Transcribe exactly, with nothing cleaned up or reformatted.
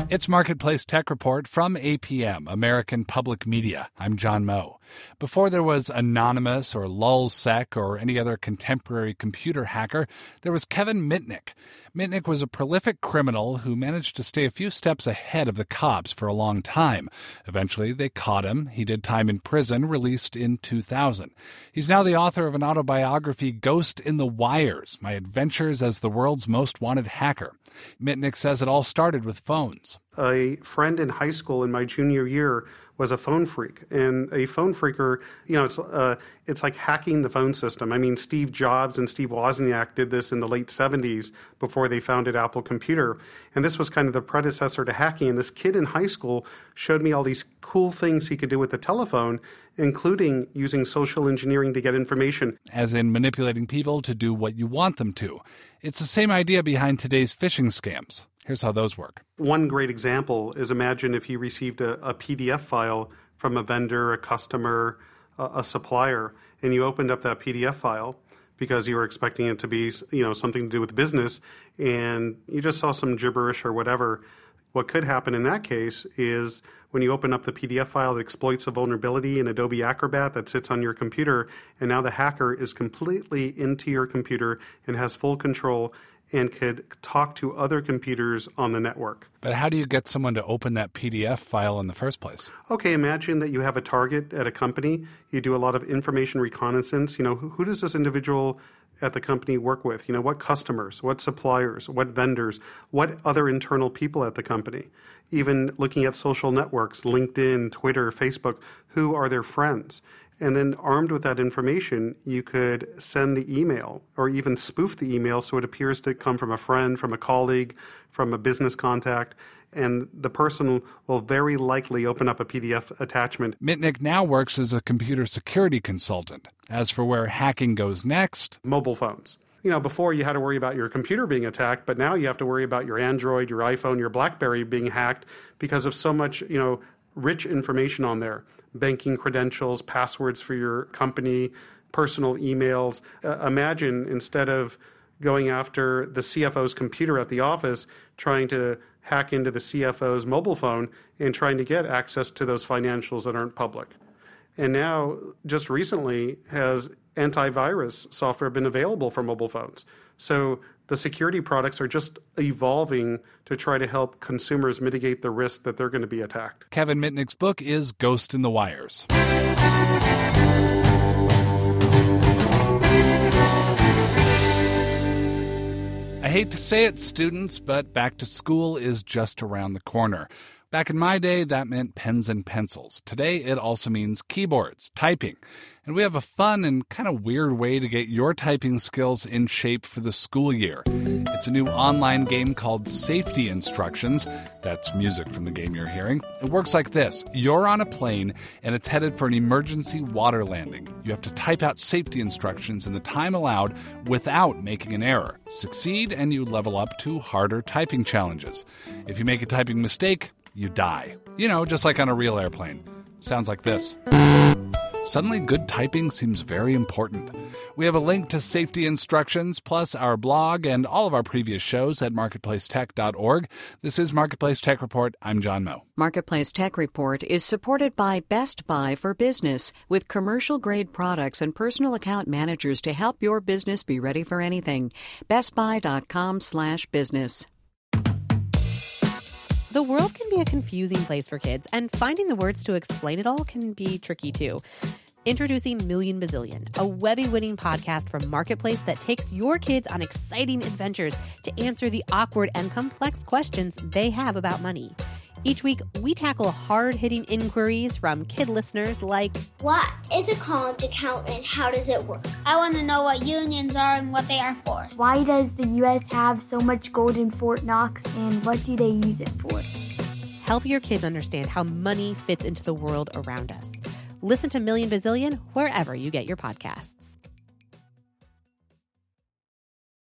It's Marketplace Tech Report from A P M, American Public Media. I'm John Moe. Before there was Anonymous or LulzSec or any other contemporary computer hacker, there was Kevin Mitnick. Mitnick was a prolific criminal who managed to stay a few steps ahead of the cops for a long time. Eventually, they caught him. He did time in prison, released in two thousand. He's now the author of an autobiography, Ghost in the Wires, My Adventures as the World's Most Wanted Hacker. Mitnick says it all started with phones. A friend in high school in my junior year was a phone freak. And a phone freaker, you know, it's uh, it's like hacking the phone system. I mean, Steve Jobs and Steve Wozniak did this in the late seventies before they founded Apple Computer. And this was kind of the predecessor to hacking. And this kid in high school showed me all these cool things he could do with the telephone, including using social engineering to get information. As in manipulating people to do what you want them to. It's the same idea behind today's phishing scams. Here's how those work. One great example is imagine if you received a, a P D F file from a vendor, a customer, a, a supplier, and you opened up that P D F file because you were expecting it to be, you know, something to do with business, and you just saw some gibberish or whatever. What could happen in that case is when you open up the P D F file, it exploits a vulnerability in Adobe Acrobat that sits on your computer, and now the hacker is completely into your computer and has full control and could talk to other computers on the network. But how do you get someone to open that P D F file in the first place? Okay, imagine that you have a target at a company. You do a lot of information reconnaissance. You know, who, who does this individual at the company work with? You know, what customers, what suppliers, what vendors, what other internal people at the company? Even looking at social networks, LinkedIn, Twitter, Facebook, who are their friends? And then armed with that information, you could send the email or even spoof the email so it appears to come from a friend, from a colleague, from a business contact, and the person will very likely open up a P D F attachment. Mitnick now works as a computer security consultant. As for where hacking goes next... Mobile phones. You know, before you had to worry about your computer being attacked, but now you have to worry about your Android, your iPhone, your BlackBerry being hacked because of so much, you know, rich information on there. Banking credentials, passwords for your company, personal emails. Uh, imagine instead of going after the C F O's computer at the office, trying to hack into the C F O's mobile phone and trying to get access to those financials that aren't public. And now, just recently, has antivirus software been available for mobile phones. So the security products are just evolving to try to help consumers mitigate the risk that they're going to be attacked. Kevin Mitnick's book is Ghost in the Wires. I hate to say it, students, but back to school is just around the corner. Back in my day, that meant pens and pencils. Today, it also means keyboards, typing. And we have a fun and kind of weird way to get your typing skills in shape for the school year. It's a new online game called Safety Instructions. That's music from the game you're hearing. It works like this. You're on a plane, and it's headed for an emergency water landing. You have to type out safety instructions in the time allowed without making an error. Succeed, and you level up to harder typing challenges. If you make a typing mistake, you die. You know, just like on a real airplane. Sounds like this. Suddenly, good typing seems very important. We have a link to safety instructions, plus our blog and all of our previous shows at marketplace tech dot org. This is Marketplace Tech Report. I'm John Moe. Marketplace Tech Report is supported by Best Buy for Business, with commercial-grade products and personal account managers to help your business be ready for anything. bestbuy.com slash business. The world can be a confusing place for kids, and finding the words to explain it all can be tricky too. Introducing Million Bazillion, a Webby-winning podcast from Marketplace that takes your kids on exciting adventures to answer the awkward and complex questions they have about money. Each week, we tackle hard-hitting inquiries from kid listeners like, what is a college account and how does it work? I want to know what unions are and what they are for. Why does the U S have so much gold in Fort Knox, and what do they use it for? Help your kids understand how money fits into the world around us. Listen to Million Bazillion wherever you get your podcasts.